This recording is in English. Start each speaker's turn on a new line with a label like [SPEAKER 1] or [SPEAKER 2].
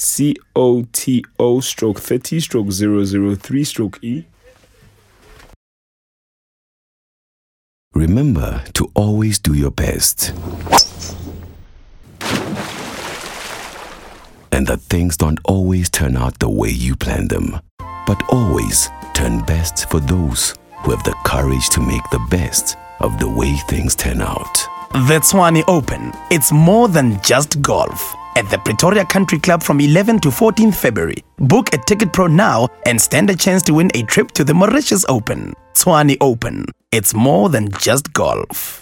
[SPEAKER 1] COTO/30/003/E.
[SPEAKER 2] Remember to always do your best. And that things don't always turn out the way you plan them, but always turn best for those who have the courage to make the best of the way things turn out.
[SPEAKER 3] The Tshwane Open. It's more than just golf. At the Pretoria Country Club from 11 to 14 February. Book a Ticket Pro now and stand a chance to win a trip to the Mauritius Open. Tshwane Open. It's more than just golf.